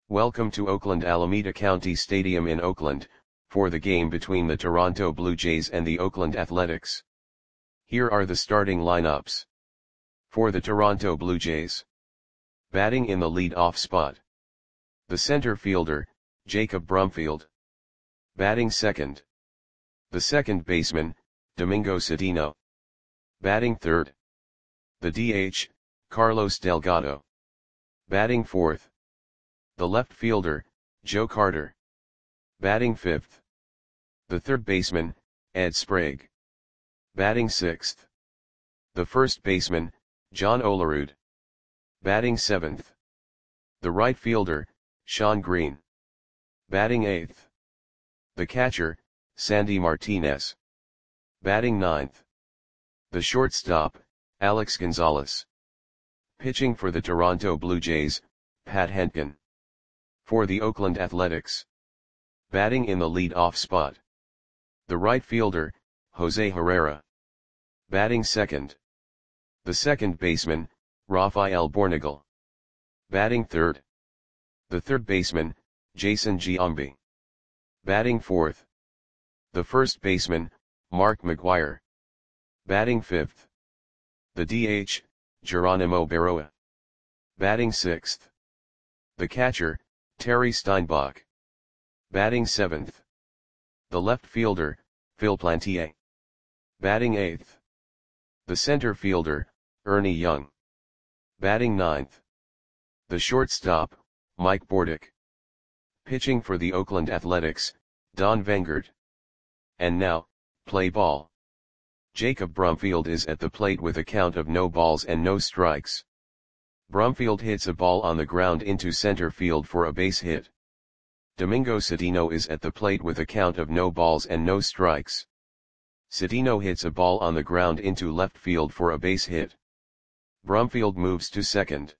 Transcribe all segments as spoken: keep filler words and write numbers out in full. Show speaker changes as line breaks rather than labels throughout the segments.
Welcome to Oakland Alameda County Stadium in Oakland, for the game between the Toronto Blue Jays and the Oakland Athletics. Here are the starting lineups. For the Toronto Blue Jays. Batting in the lead-off spot. The center fielder, Jacob Brumfield. Batting second. The second baseman, Domingo Cedeno. Batting third. The D H, Carlos Delgado. Batting fourth. The left fielder, Joe Carter. Batting fifth. The third baseman, Ed Sprague. Batting sixth. The first baseman, John Olerud. Batting seventh. The right fielder, Shawn Green. Batting eighth. The catcher, Sandy Martinez. Batting ninth. The shortstop, Alex Gonzalez. Pitching for the Toronto Blue Jays, Pat Hentgen. For the Oakland Athletics. Batting in the lead-off spot. The right fielder, Jose Herrera. Batting second. The second baseman, Rafael Bornegel. Batting third. The third baseman, Jason Giambi. Batting fourth. The first baseman, Mark McGwire. Batting fifth. The D H, Geronimo Barroa. Batting sixth. The catcher, Terry Steinbach. Batting seventh. The left fielder, Phil Plantier. Batting eighth. The center fielder, Ernie Young. Batting ninth. The shortstop, Mike Bordick. Pitching for the Oakland Athletics, Don Vengert. And now, play ball. Jacob Brumfield is at the plate with a count of no balls and no strikes. Brumfield hits a ball on the ground into center field for a base hit. Domingo Cedeno is at the plate with a count of no balls and no strikes. Cedeno hits a ball on the ground into left field for a base hit. Brumfield moves to second.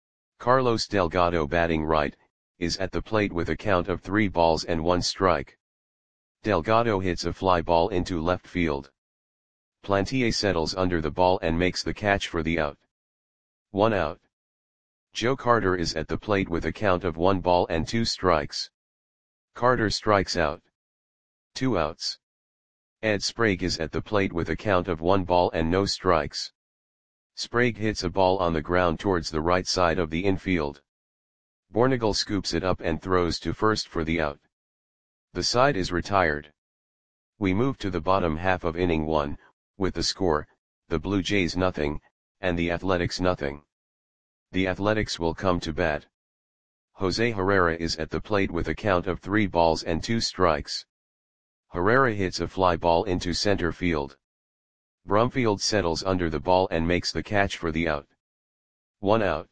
Carlos Delgado, batting right, is at the plate with a count of three balls and one strike. Delgado hits a fly ball into left field. Plantier settles under the ball and makes the catch for the out. One out. Joe Carter is at the plate with a count of one ball and two strikes. Carter strikes out. Two outs. Ed Sprague is at the plate with a count of one ball and no strikes. Sprague hits a ball on the ground towards the right side of the infield. Bornegel scoops it up and throws to first for the out. The side is retired. We move to the bottom half of inning one, with the score, the Blue Jays nothing, and the Athletics nothing. The Athletics will come to bat. Jose Herrera is at the plate with a count of three balls and two strikes. Herrera hits a fly ball into center field. Brumfield settles under the ball and makes the catch for the out. One out.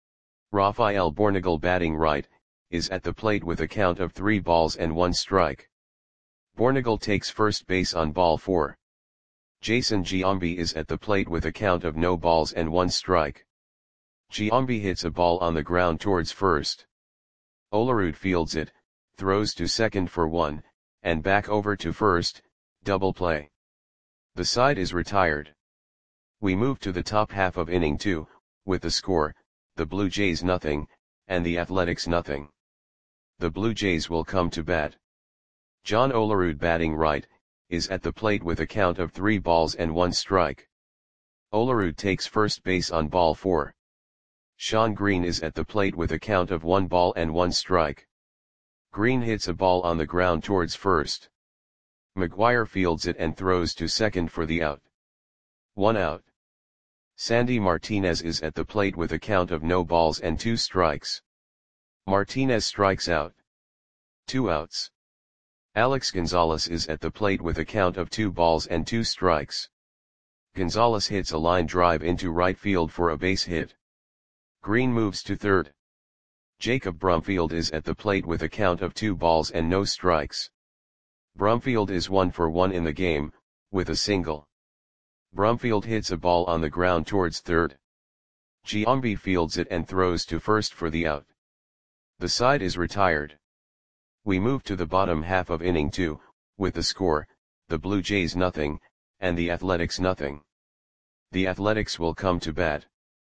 Rafael Bornegel, batting right, is at the plate with a count of three balls and one strike. Bornegel takes first base on ball four. Jason Giambi is at the plate with a count of no balls and one strike. Giambi hits a ball on the ground towards first. Olerud fields it, throws to second for one, and back over to first, double play. The side is retired. We move to the top half of inning two, with the score, the Blue Jays nothing, and the Athletics nothing. The Blue Jays will come to bat. John Olerud, batting right, is at the plate with a count of three balls and one strike. Olerud takes first base on ball four. Shawn Green is at the plate with a count of one ball and one strike. Green hits a ball on the ground towards first. McGwire fields it and throws to second for the out. One out. Sandy Martinez is at the plate with a count of no balls and two strikes. Martinez strikes out. Two outs. Alex Gonzalez is at the plate with a count of two balls and two strikes. Gonzalez hits a line drive into right field for a base hit. Green moves to third. Jacob Brumfield is at the plate with a count of two balls and no strikes. Brumfield is one for one in the game, with a single. Brumfield hits a ball on the ground towards third. Giambi fields it and throws to first for the out. The side is retired. We move to the bottom half of inning two, with the score, the Blue Jays nothing, and the Athletics nothing. The Athletics will come to bat.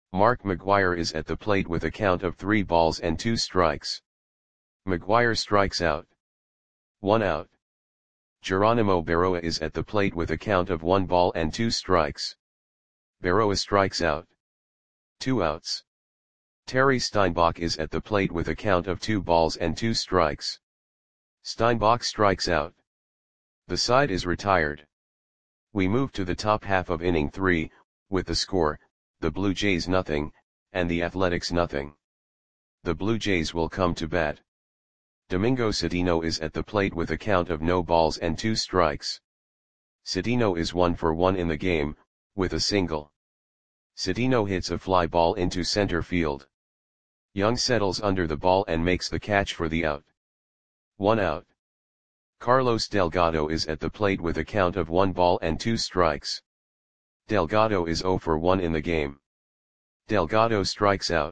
Mark McGwire is at the plate with a count of three balls and two strikes. McGwire strikes out. One out. Geronimo Berroa is at the plate with a count of one ball and two strikes. Berroa strikes out. Two outs. Terry Steinbach is at the plate with a count of two balls and two strikes. Steinbach strikes out. The side is retired. We move to the top half of inning three, with the score, the Blue Jays nothing, and the Athletics nothing. The Blue Jays will come to bat. Domingo Cedeno is at the plate with a count of no balls and two strikes. Cedeno is one for one in the game, with a single. Cedeno hits a fly ball into center field. Young settles under the ball and makes the catch for the out. One out. Carlos Delgado is at the plate with a count of one ball and two strikes. Delgado is zero for one in the game. Delgado strikes out.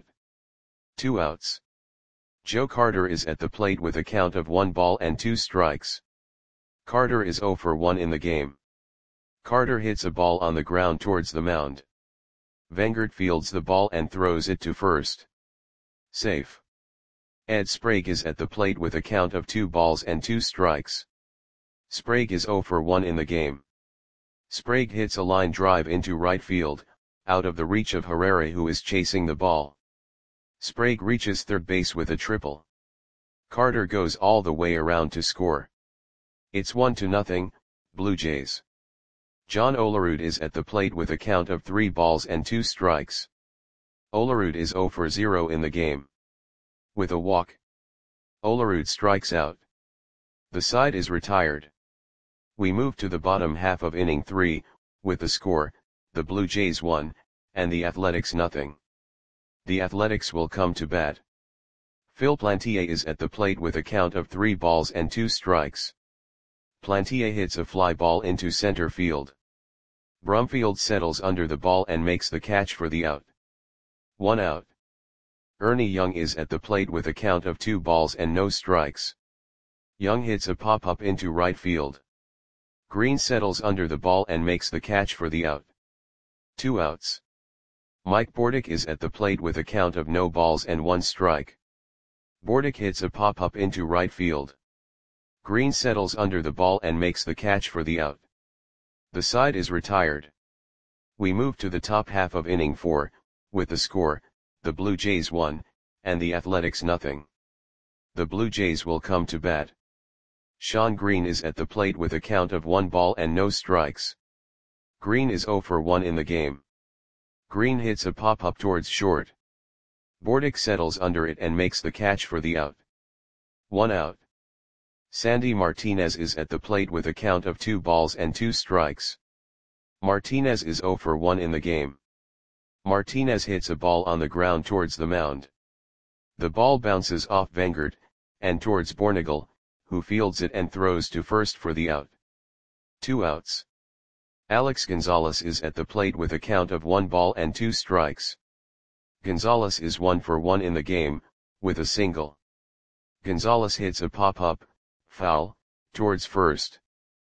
Two outs. Joe Carter is at the plate with a count of one ball and two strikes. Carter is zero for one in the game. Carter hits a ball on the ground towards the mound. Vengert fields the ball and throws it to first. Safe. Ed Sprague is at the plate with a count of two balls and two strikes. Sprague is zero for one in the game. Sprague hits a line drive into right field, out of the reach of Herrera, who is chasing the ball. Sprague reaches third base with a triple. Carter goes all the way around to score. It's one to nothing, Blue Jays. John Olerud is at the plate with a count of three balls and two strikes. Olerud is zero for zero in the game. With a walk, Olerud strikes out. The side is retired. We move to the bottom half of inning three, with the score, the Blue Jays one, and the Athletics nothing. The Athletics will come to bat. Phil Plantier is at the plate with a count of three balls and two strikes. Plantier hits a fly ball into center field. Brumfield settles under the ball and makes the catch for the out. One out. Ernie Young is at the plate with a count of two balls and no strikes. Young hits a pop-up into right field. Green settles under the ball and makes the catch for the out. Two outs. Mike Bordick is at the plate with a count of no balls and one strike. Bordick hits a pop-up into right field. Green settles under the ball and makes the catch for the out. The side is retired. We move to the top half of inning four, with the score, the Blue Jays one, and the Athletics nothing. The Blue Jays will come to bat. Sean Green is at the plate with a count of one ball and no strikes. Green is zero for one in the game. Green hits a pop-up towards short. Bordick settles under it and makes the catch for the out. One out. Sandy Martinez is at the plate with a count of two balls and two strikes. Martinez is zero for one in the game. Martinez hits a ball on the ground towards the mound. The ball bounces off Vengert, and towards Bornagel, who fields it and throws to first for the out. Two outs. Alex Gonzalez is at the plate with a count of one ball and two strikes. Gonzalez is one for one in the game, with a single. Gonzalez hits a pop-up, foul, towards first.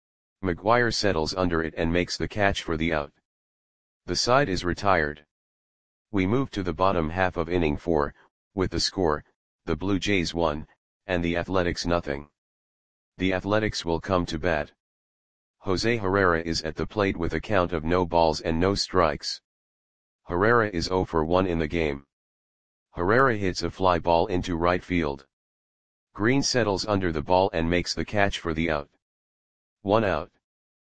McGwire settles under it and makes the catch for the out. The side is retired. We move to the bottom half of inning four, with the score, the Blue Jays one, and the Athletics nothing. The Athletics will come to bat. Jose Herrera is at the plate with a count of no balls and no strikes. Herrera is zero for one in the game. Herrera hits a fly ball into right field. Green settles under the ball and makes the catch for the out. One out.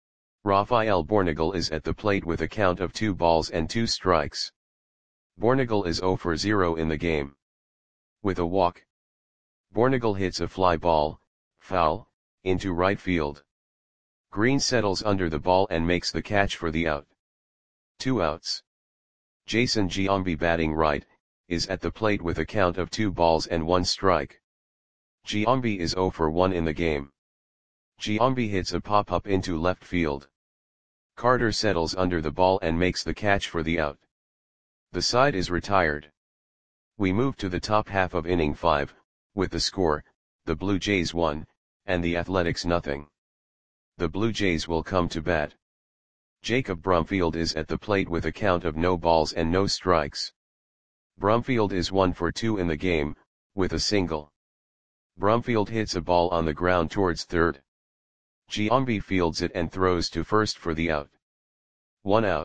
Rafael Bornagel is at the plate with a count of two balls and two strikes. Bornagel is zero for zero in the game. With a walk, Bornagel hits a fly ball, foul, into right field. Green settles under the ball and makes the catch for the out. Two outs. Jason Giambi, batting right, is at the plate with a count of two balls and one strike. Giambi is zero for one in the game. Giambi hits a pop-up into left field. Carter settles under the ball and makes the catch for the out. The side is retired. We move to the top half of inning five, with the score, the Blue Jays one, and the Athletics nothing. The Blue Jays will come to bat. Jacob Brumfield is at the plate with a count of no balls and no strikes. Brumfield is one for two in the game, with a single. Brumfield hits a ball on the ground towards third. Giambi fields it and throws to first for the out. One out.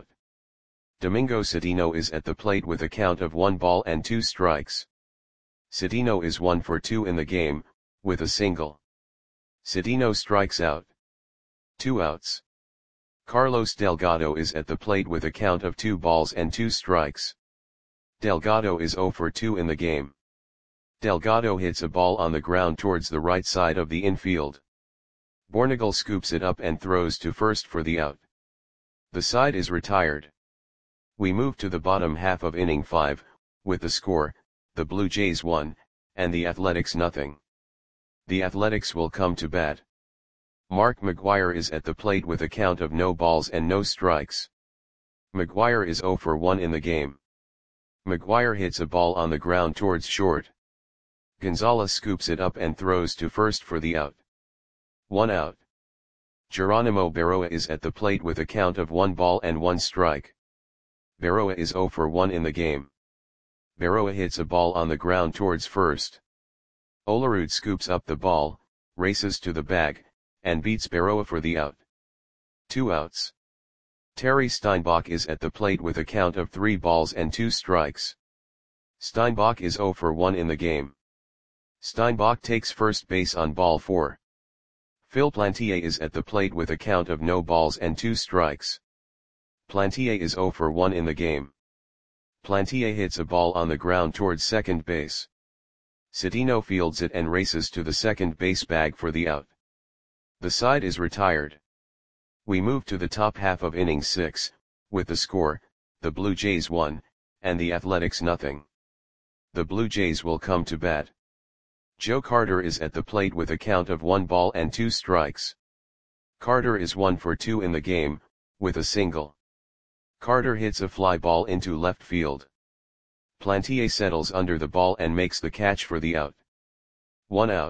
Domingo Citino is at the plate with a count of one ball and two strikes. Citino is one for two in the game, with a single. Citino strikes out. Two outs. Carlos Delgado is at the plate with a count of two balls and two strikes. Delgado is zero for two in the game. Delgado hits a ball on the ground towards the right side of the infield. Bornegal scoops it up and throws to first for the out. The side is retired. We move to the bottom half of inning five, with the score, the Blue Jays one, and the Athletics nothing. The Athletics will come to bat. Mark McGwire is at the plate with a count of no balls and no strikes. McGwire is zero for one in the game. McGwire hits a ball on the ground towards short. Gonzalez scoops it up and throws to first for the out. One out. Geronimo Berroa is at the plate with a count of one ball and one strike. Berroa is zero for one in the game. Berroa hits a ball on the ground towards first. Olerud scoops up the ball, races to the bag, and beats Berroa for the out. Two outs. Terry Steinbach is at the plate with a count of three balls and two strikes. Steinbach is zero for one in the game. Steinbach takes first base on ball four. Phil Plantier is at the plate with a count of no balls and two strikes. Plantier is zero for one in the game. Plantier hits a ball on the ground towards second base. Citino fields it and races to the second base bag for the out. The side is retired. We move to the top half of inning six, with the score, the Blue Jays one, and the Athletics nothing. The Blue Jays will come to bat. Joe Carter is at the plate with a count of one ball and two strikes. Carter is one for two in the game, with a single. Carter hits a fly ball into left field. Plantier settles under the ball and makes the catch for the out. One out.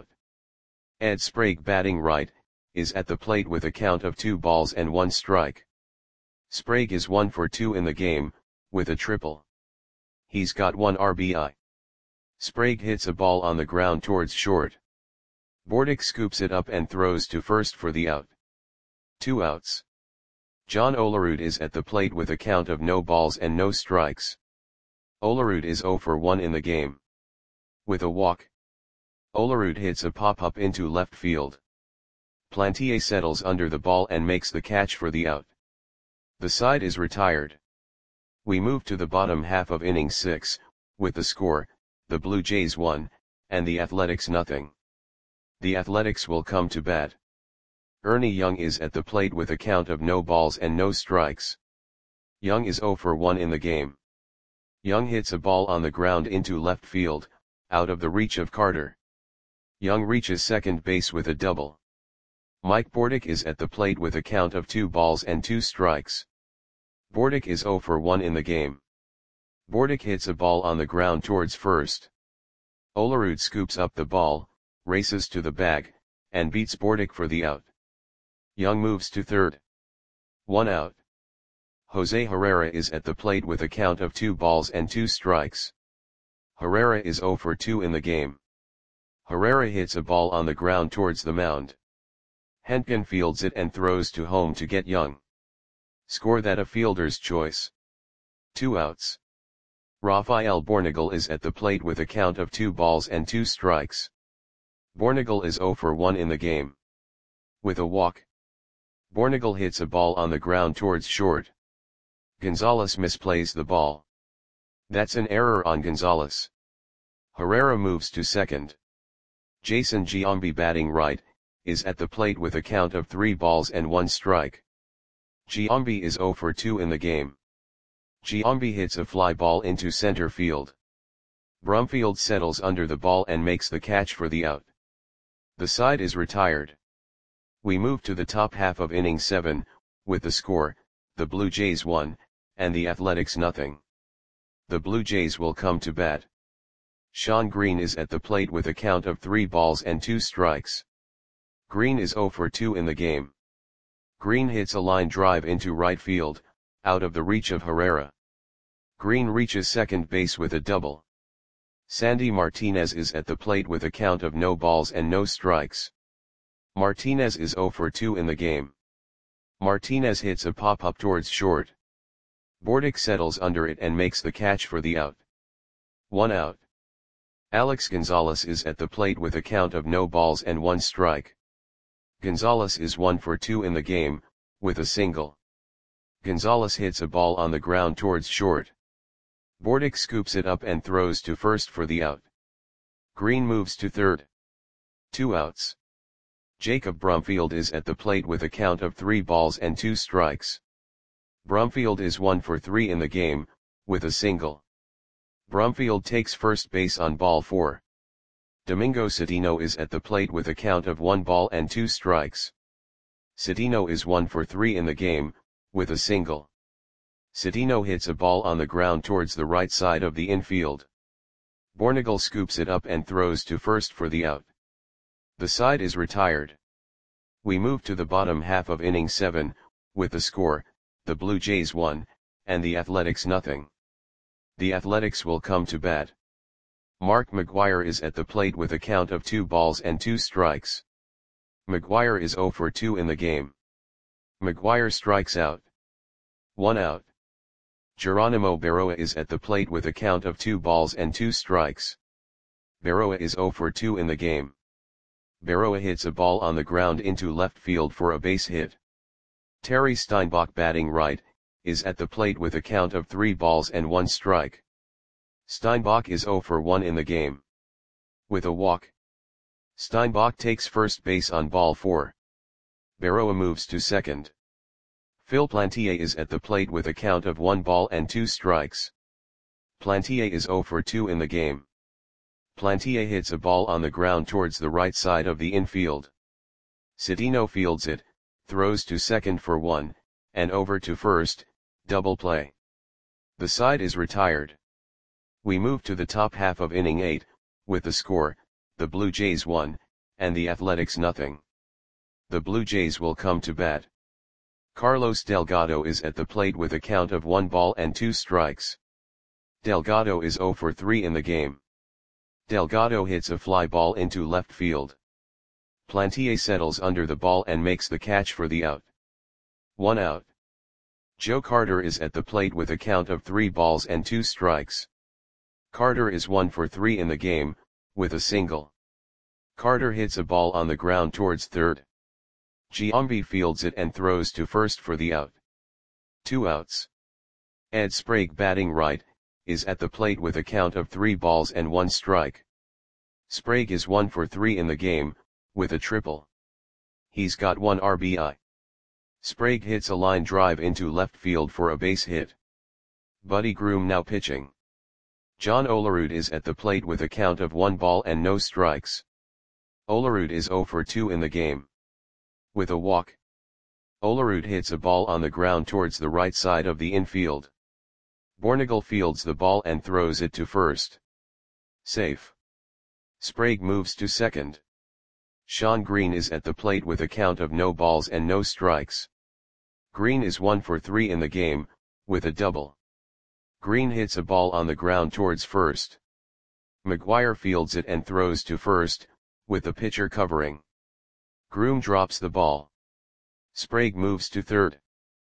Ed Sprague, batting right, is at the plate with a count of two balls and one strike. Sprague is one for two in the game, with a triple. He's got one R B I. Sprague hits a ball on the ground towards short. Bordick scoops it up and throws to first for the out. Two outs. John Olerud is at the plate with a count of no balls and no strikes. Olerud is zero for one in the game. With a walk. Olerud hits a pop-up into left field. Plantier settles under the ball and makes the catch for the out. The side is retired. We move to the bottom half of inning six, with the score, the Blue Jays one, and the Athletics nothing. The Athletics will come to bat. Ernie Young is at the plate with a count of no balls and no strikes. Young is zero for one in the game. Young hits a ball on the ground into left field, out of the reach of Carter. Young reaches second base with a double. Mike Bordick is at the plate with a count of two balls and two strikes. Bordick is zero for one in the game. Bordick hits a ball on the ground towards first. Olerud scoops up the ball, races to the bag, and beats Bordick for the out. Young moves to third. One out. Jose Herrera is at the plate with a count of two balls and two strikes. Herrera is zero for two in the game. Herrera hits a ball on the ground towards the mound. Hentgen fields it and throws to home to get Young. Score that a fielder's choice. Two outs. Rafael Bornegal is at the plate with a count of two balls and two strikes. Bornegal is zero for one in the game. With a walk. Bornegal hits a ball on the ground towards short. Gonzalez misplays the ball. That's an error on Gonzalez. Herrera moves to second. Jason Giambi, batting right, is at the plate with a count of three balls and one strike. Giambi is zero for two in the game. Giambi hits a fly ball into center field. Brumfield settles under the ball and makes the catch for the out. The side is retired. We move to the top half of inning seven, with the score, the Blue Jays one, and the Athletics nothing. The Blue Jays will come to bat. Sean Green is at the plate with a count of three balls and two strikes. Green is zero for two in the game. Green hits a line drive into right field, out of the reach of Herrera. Green reaches second base with a double. Sandy Martinez is at the plate with a count of no balls and no strikes. Martinez is zero for two in the game. Martinez hits a pop-up towards short. Bordick settles under it and makes the catch for the out. One out. Alex Gonzalez is at the plate with a count of no balls and one strike. Gonzalez is one for two in the game, with a single. Gonzalez hits a ball on the ground towards short. Bordick scoops it up and throws to first for the out. Green moves to third. Two outs. Jacob Brumfield is at the plate with a count of three balls and two strikes. Brumfield is one for three in the game, with a single. Brumfield takes first base on ball four. Domingo Citino is at the plate with a count of one ball and two strikes. Citino is one for three in the game, with a single. Citino hits a ball on the ground towards the right side of the infield. Bornagel scoops it up and throws to first for the out. The side is retired. We move to the bottom half of inning seven, with the score, the Blue Jays one, and the Athletics nothing. The Athletics will come to bat. Mark McGwire is at the plate with a count of two balls and two strikes. McGwire is zero for two in the game. McGwire strikes out. One out. Geronimo Berroa is at the plate with a count of two balls and two strikes. Berroa is zero for two in the game. Berroa hits a ball on the ground into left field for a base hit. Terry Steinbach, batting right, is at the plate with a count of three balls and one strike. Steinbach is zero for one in the game. With a walk. Steinbach takes first base on ball four. Berroa moves to second. Phil Plantier is at the plate with a count of one ball and two strikes. Plantier is zero for two in the game. Plantier hits a ball on the ground towards the right side of the infield. Citino fields it, throws to second for one, and over to first, double play. The side is retired. We move to the top half of inning eight, with the score, the Blue Jays one, and the Athletics nothing. The Blue Jays will come to bat. Carlos Delgado is at the plate with a count of one ball and two strikes. Delgado is zero for three in the game. Delgado hits a fly ball into left field. Plantier settles under the ball and makes the catch for the out. One out. Joe Carter is at the plate with a count of three balls and two strikes. Carter is one for three in the game, with a single. Carter hits a ball on the ground towards third. Giambi fields it and throws to first for the out. Two outs. Ed Sprague, batting right, is at the plate with a count of three balls and one strike. Sprague is one for three in the game, with a triple. He's got one R B I. Sprague hits a line drive into left field for a base hit. Buddy Groom now pitching. John Olerud is at the plate with a count of one ball and no strikes. Olerud is zero for two in the game. With a walk. Olerud hits a ball on the ground towards the right side of the infield. Bornagel fields the ball and throws it to first. Safe. Sprague moves to second. Sean Green is at the plate with a count of no balls and no strikes. Green is one for three in the game, with a double. Green hits a ball on the ground towards first. McGwire fields it and throws to first, with the pitcher covering. Groom drops the ball. Sprague moves to third.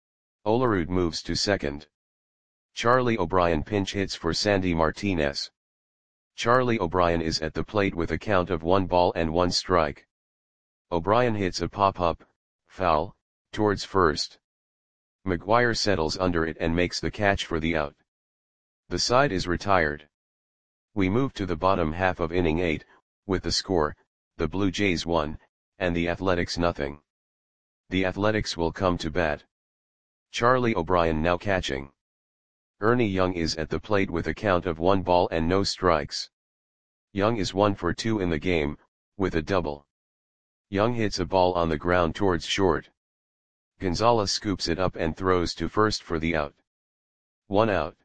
Olerud moves to second. Charlie O'Brien pinch hits for Sandy Martinez. Charlie O'Brien is at the plate with a count of one ball and one strike. O'Brien hits a pop-up, foul, towards first. McGwire settles under it and makes the catch for the out. The side is retired. We move to the bottom half of inning eight, with the score, the Blue Jays one, and the Athletics nothing. The Athletics will come to bat. Charlie O'Brien now catching. Ernie Young is at the plate with a count of one ball and no strikes. Young is one for two in the game, with a double. Young hits a ball on the ground towards short. Gonzalez scoops it up and throws to first for the out. One out.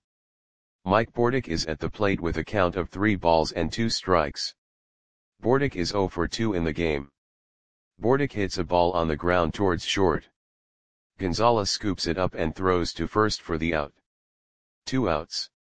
Mike Bordick is at the plate with a count of three balls and two strikes. Bordick is zero for two in the game. Bordick hits a ball on the ground towards short. Gonzalez scoops it up and throws to first for the out. Two outs.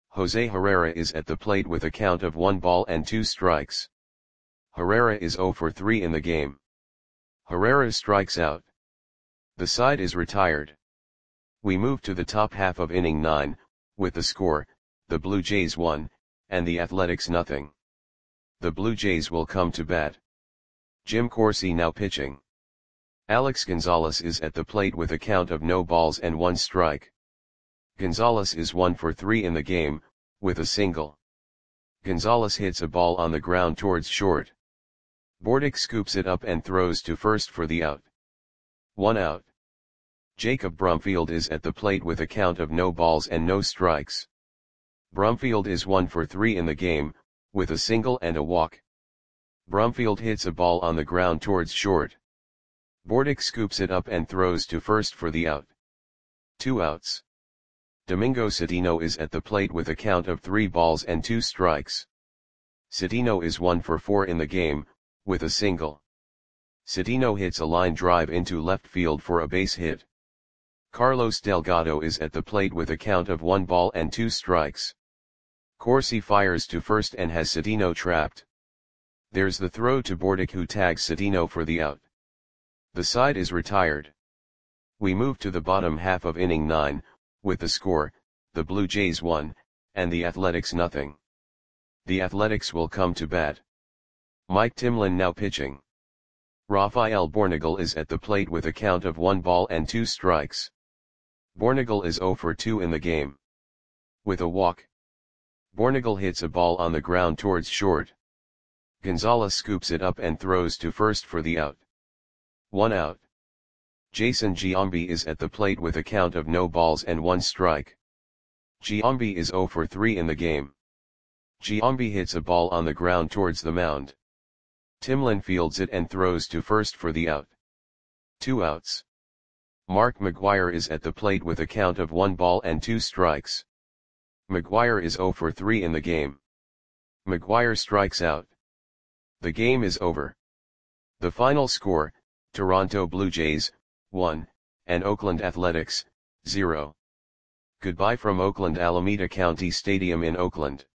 Jose Herrera is at the plate with a count of one ball and two strikes. Herrera is zero for three in the game. Herrera strikes out. The side is retired. We move to the top half of inning nine, with the score, the Blue Jays one, and the Athletics nothing. The Blue Jays will come to bat. Jim Corsi now pitching. Alex Gonzalez is at the plate with a count of no balls and one strike. Gonzalez is one for three in the game, with a single. Gonzalez hits a ball on the ground towards short. Bordick scoops it up and throws to first for the out. One out. Jacob Brumfield is at the plate with a count of no balls and no strikes. Brumfield is one for three in the game, with a single and a walk. Brumfield hits a ball on the ground towards short. Bordick scoops it up and throws to first for the out. Two outs. Domingo Citino is at the plate with a count of three balls and two strikes. Citino is one for four in the game, with a single. Citino hits a line drive into left field for a base hit. Carlos Delgado is at the plate with a count of one ball and two strikes. Corsi fires to first and has Citino trapped. There's the throw to Bordick, who tags Citino for the out. The side is retired. We move to the bottom half of inning nine, with the score, the Blue Jays one, and the Athletics nothing. The Athletics will come to bat. Mike Timlin now pitching. Rafael Bornagel is at the plate with a count of one ball and two strikes. Bornagel is zero for two in the game. With a walk. Bornagel hits a ball on the ground towards short. Gonzalez scoops it up and throws to first for the out. One out. Jason Giambi is at the plate with a count of no balls and one strike. Giambi is zero for three in the game. Giambi hits a ball on the ground towards the mound. Timlin fields it and throws to first for the out. Two outs. Mark McGwire is at the plate with a count of one ball and two strikes. McGwire is zero for three in the game. McGwire strikes out. The game is over. The final score, Toronto Blue Jays, one, and Oakland Athletics, zero. Goodbye from Oakland Alameda County Stadium in Oakland.